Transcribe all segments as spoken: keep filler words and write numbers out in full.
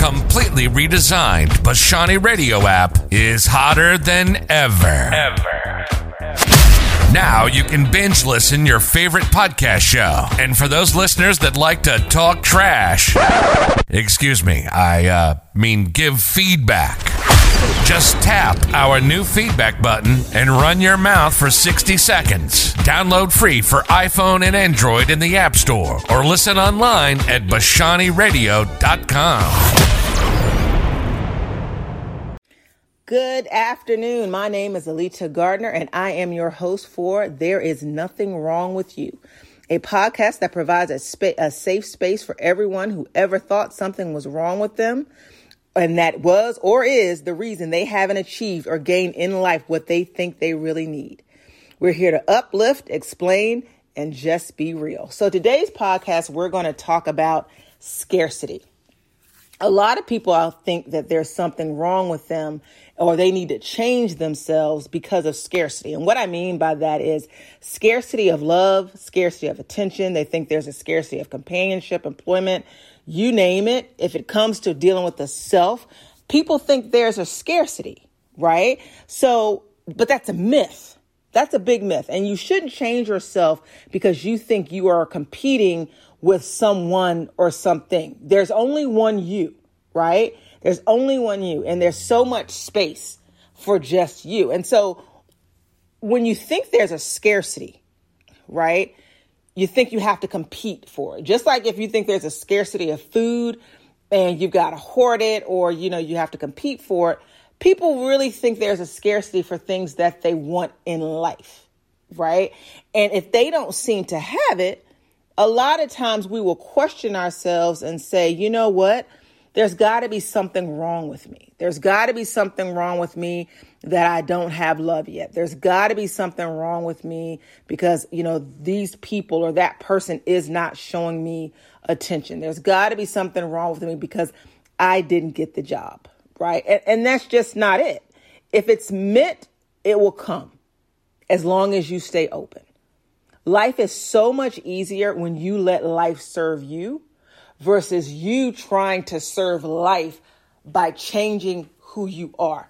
completely redesigned Bashani Radio app is hotter than ever. Ever. Now you can binge listen your favorite podcast show. And for those listeners that like to talk trash, excuse me, I uh, mean give feedback. Just tap our new feedback button and run your mouth for sixty seconds. Download free for iPhone and Android in the App Store or listen online at bashani radio dot com. Good afternoon. My name is Alita Gardner, and I am your host for There Is Nothing Wrong With You, a podcast that provides a, spa- a safe space for everyone who ever thought something was wrong with them, and that was or is the reason they haven't achieved or gained in life what they think they really need. We're here to uplift, explain, and just be real. So today's podcast, we're going to talk about scarcity. A lot of people I think that there's something wrong with them or they need to change themselves because of scarcity. And what I mean by that is scarcity of love, scarcity of attention. They think there's a scarcity of companionship, employment, you name it. If it comes to dealing with the self, people think there's a scarcity, right? So, but that's a myth. That's a big myth. And you shouldn't change yourself because you think you are competing with someone or something. There's only one you, right? There's only one you, and there's so much space for just you. And so when you think there's a scarcity, right, you think you have to compete for it. Just like if you think there's a scarcity of food and you've got to hoard it or, you know, you have to compete for it. People really think there's a scarcity for things that they want in life, right? And if they don't seem to have it, a lot of times we will question ourselves and say, you know what? There's got to be something wrong with me. There's got to be something wrong with me that I don't have love yet. There's got to be something wrong with me because, you know, these people or that person is not showing me attention. There's got to be something wrong with me because I didn't get the job, right? And, and that's just not it. If it's meant, it will come as long as you stay open. Life is so much easier when you let life serve you versus you trying to serve life by changing who you are.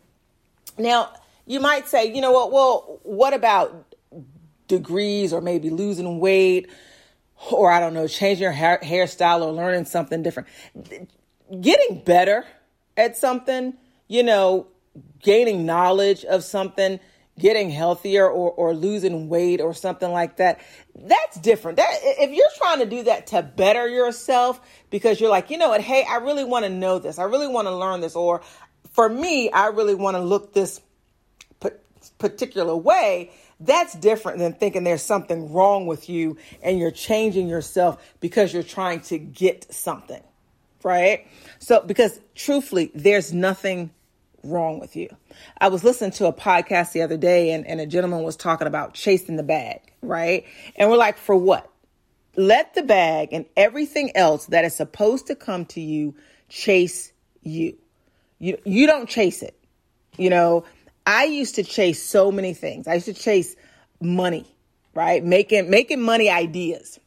Now, you might say, you know what, well, what about degrees or maybe losing weight or, I don't know, changing your hair, hairstyle or learning something different? Getting better at something, you know, gaining knowledge of something, getting healthier or, or losing weight or something like that. That's different. That if you're trying to do that to better yourself because you're like, you know what, hey, I really want to know this. I really want to learn this. Or for me, I really want to look this particular way. That's different than thinking there's something wrong with you and you're changing yourself because you're trying to get something, right? So because truthfully, there's nothing wrong with you. I was listening to a podcast the other day and, and a gentleman was talking about chasing the bag, right? And we're like, for what? Let the bag and everything else that is supposed to come to you chase you. You, you don't chase it. You know, I used to chase so many things. I used to chase money, right? Making, making money ideas.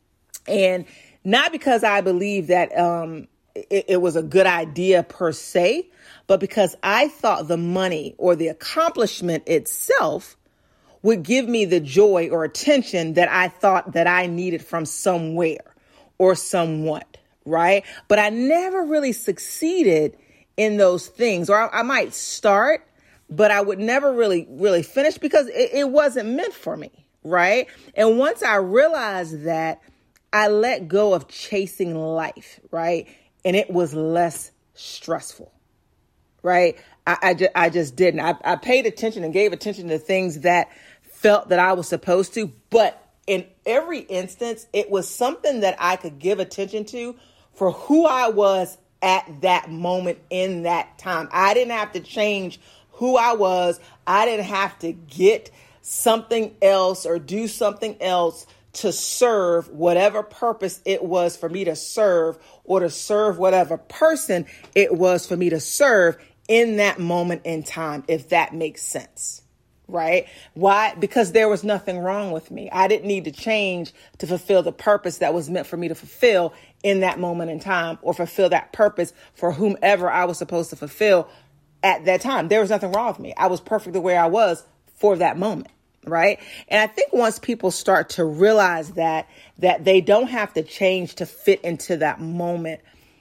And not because I believe that, um, it, it was a good idea per se, but because I thought the money or the accomplishment itself would give me the joy or attention that I thought that I needed from somewhere or someone, right? But I never really succeeded in those things, or I, I might start, but I would never really, really finish because it, it wasn't meant for me, right? And once I realized that, I let go of chasing life, right? And it was less stressful. Right. I, I, ju- I just didn't. I, I paid attention and gave attention to things that felt that I was supposed to. But in every instance, it was something that I could give attention to for who I was at that moment in that time. I didn't have to change who I was. I didn't have to get something else or do something else to serve whatever purpose it was for me to serve or to serve whatever person it was for me to serve in that moment in time, if that makes sense, right? Why? Because there was nothing wrong with me. I didn't need to change to fulfill the purpose that was meant for me to fulfill in that moment in time, or fulfill that purpose for whomever I was supposed to fulfill at that time. There was nothing wrong with me. I was perfect the way I was for that moment, right? And I think once people start to realize that, that they don't have to change to fit into that moment,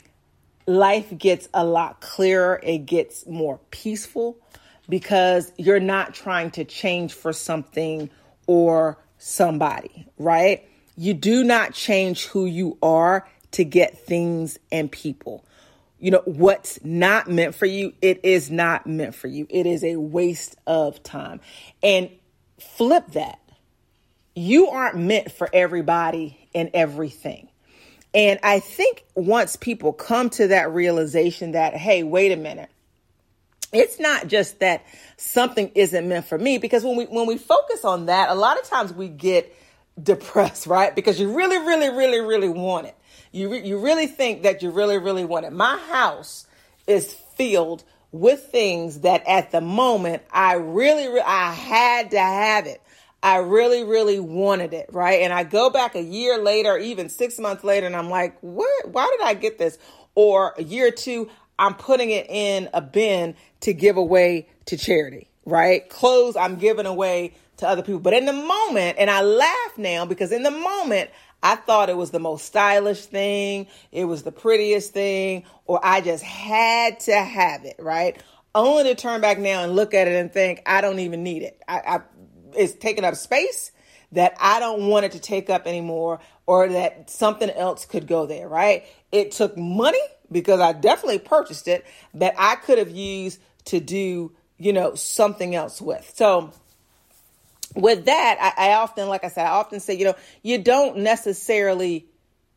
life gets a lot clearer. It gets more peaceful because you're not trying to change for something or somebody, right? You do not change who you are to get things and people. You know, what's not meant for you, it is not meant for you. It is a waste of time. And flip that. You aren't meant for everybody and everything. And I think once people come to that realization that, hey, wait a minute, it's not just that something isn't meant for me, because when we when we focus on that, a lot of times we get depressed, right? Because you really, really, really, really want it. You re- you really think that you really, really want it. My house is filled with things that at the moment I really, re- I had to have it. I really, really wanted it, right? And I go back a year later, even six months later, and I'm like, what? Why did I get this? Or a year or two, I'm putting it in a bin to give away to charity, right? Clothes I'm giving away to other people. But in the moment, and I laugh now because in the moment, I thought it was the most stylish thing. It was the prettiest thing, or I just had to have it, right? Only to turn back now and look at it and think, I don't even need it. I, I it's taking up space that I don't want it to take up anymore, or that something else could go there, right? It took money, because I definitely purchased it, that I could have used to do, you know, something else with. So with that, I, I often, like I said, I often say, you know, you don't necessarily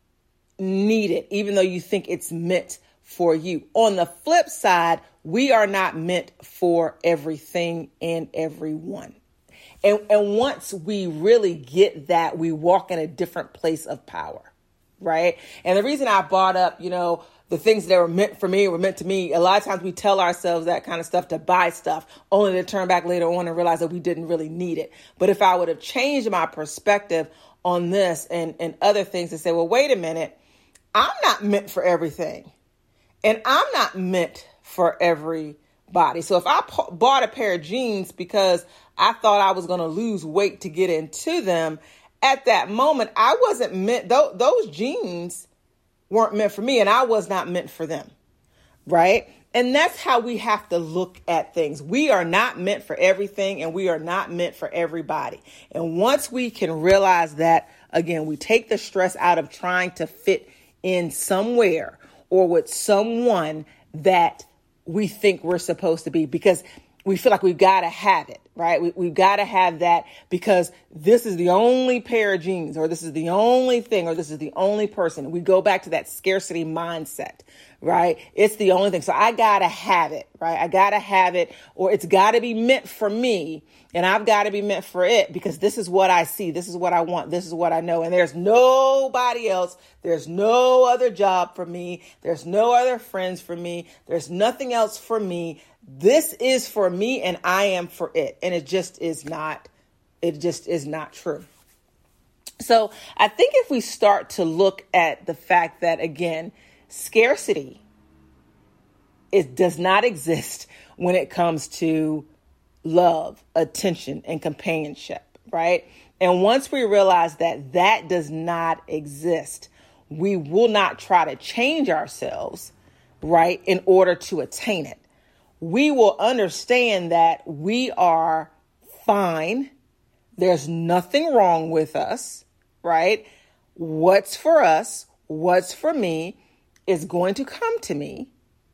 need it, even though you think it's meant for you. On the flip side, we are not meant for everything and everyone. And, and once we really get that, we walk in a different place of power, right? And the reason I brought up, you know, the things that were meant for me were meant to me, a lot of times we tell ourselves that kind of stuff to buy stuff, only to turn back later on and realize that we didn't really need it. But if I would have changed my perspective on this and, and other things and say, well, wait a minute, I'm not meant for everything. And I'm not meant for everybody. So if I p- bought a pair of jeans because I thought I was going to lose weight to get into them, at that moment, I wasn't meant, th- those jeans weren't meant for me, and I was not meant for them, right? And that's how we have to look at things. We are not meant for everything, and we are not meant for everybody. And once we can realize that, again, we take the stress out of trying to fit in somewhere or with someone that we think we're supposed to be, because we feel like we've got to have it, right? We, we've got to have that because this is the only pair of jeans, or this is the only thing, or this is the only person. We go back to that scarcity mindset, right? It's the only thing. So I got to have it, right? I got to have it, or it's got to be meant for me, and I've got to be meant for it because this is what I see. This is what I want. This is what I know. And there's nobody else. There's no other job for me. There's no other friends for me. There's nothing else for me. This is for me, and I am for it. And it just is not, it just is not true. So I think if we start to look at the fact that, again, scarcity, it does not exist when it comes to love, attention, and companionship, right? And once we realize that that does not exist, we will not try to change ourselves, right, in order to attain it. We will understand that we are fine. There's nothing wrong with us, right? What's for us, what's for me is going to come to me.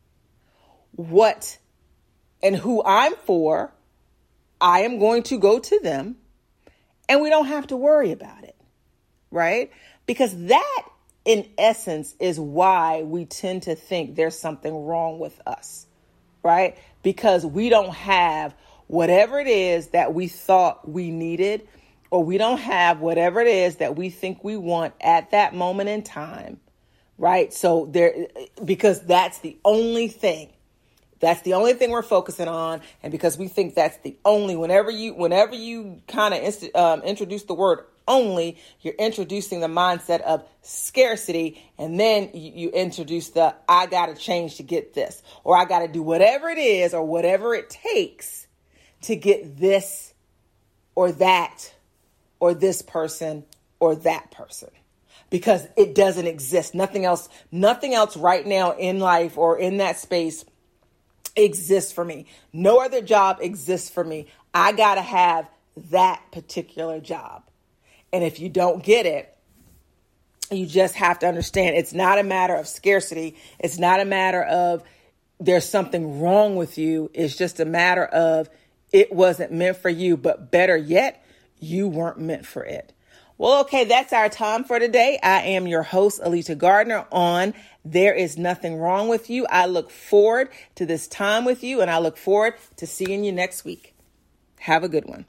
What and who I'm for, I am going to go to them, and we don't have to worry about it, right? Because that, in essence, is why we tend to think there's something wrong with us. Right? Because we don't have whatever it is that we thought we needed, or we don't have whatever it is that we think we want at that moment in time. Right? So there, because that's the only thing, That's the only thing we're focusing on. And because we think that's the only, whenever you, whenever you kind of inst- um, introduce the word only, you're introducing the mindset of scarcity. And then you, you introduce the, I got to change to get this, or I got to do whatever it is or whatever it takes to get this or that or this person or that person. Because it doesn't exist. Nothing else, nothing else right now in life or in that space exists for me. No other job exists for me. I got to have that particular job. And if you don't get it, you just have to understand it's not a matter of scarcity. It's not a matter of there's something wrong with you. It's just a matter of it wasn't meant for you, but better yet, you weren't meant for it. Well, okay, that's our time for today. I am your host, Alita Gardner, on There Is Nothing Wrong With You. I look forward to this time with you, and I look forward to seeing you next week. Have a good one.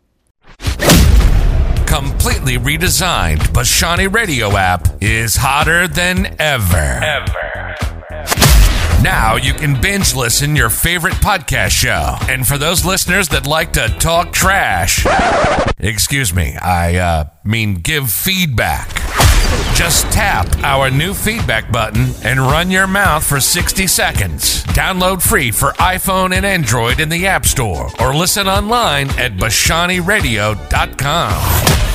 Completely redesigned, Bashani Radio app is hotter than ever. Ever. Now you can binge listen your favorite podcast show. And for those listeners that like to talk trash, excuse me, I uh, mean give feedback. Just tap our new feedback button and run your mouth for sixty seconds. Download free for iPhone and Android in the App Store or listen online at bashani radio dot com.